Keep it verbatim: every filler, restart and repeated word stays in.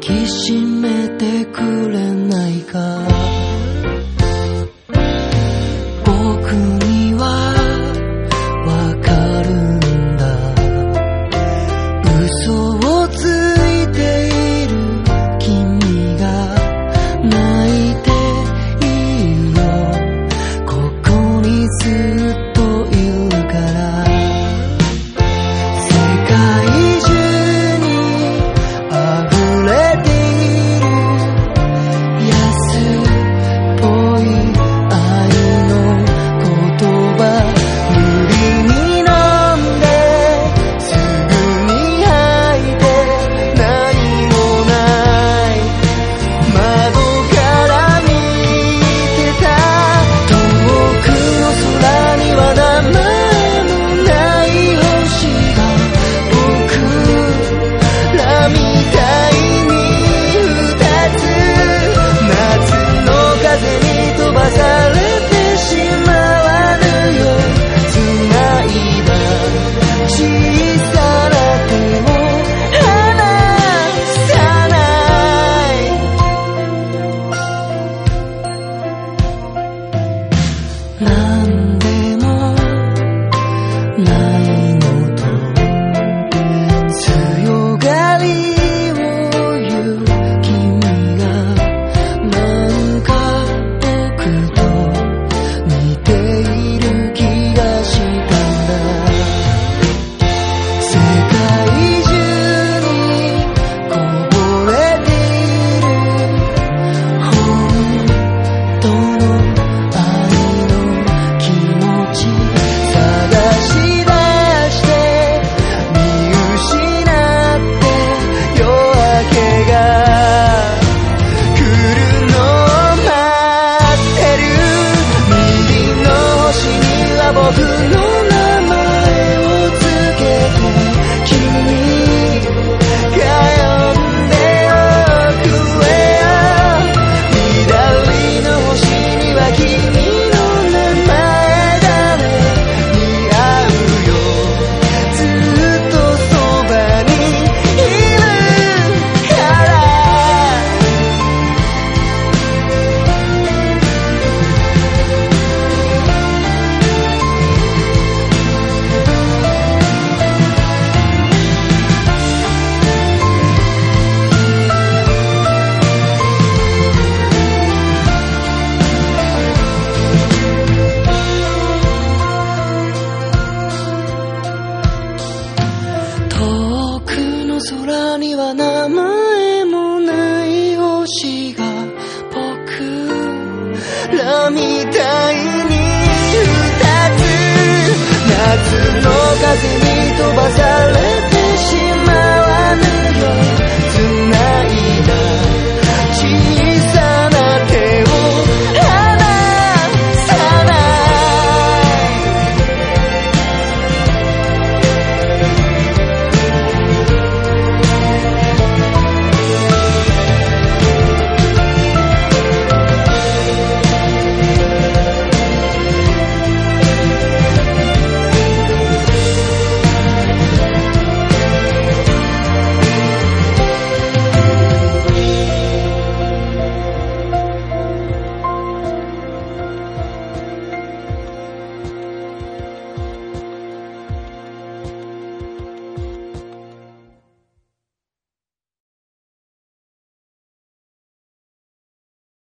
きしめてくれないか。僕にはわかるんだ。嘘をついている君が泣いていいよ。ここにずっといるから。世界中なんでもないのと強がりを言う君がなんか僕と似ている気がしたんだ。世界中にこぼれている本当の僕の名前をつけて君が呼んでおくれよ。左の星には君の名前だね。似合うよ。ずっとそばにいるから。空には名前もない星が僕らみたいに二つ。夏の風に飛ばされてしまわぬよ。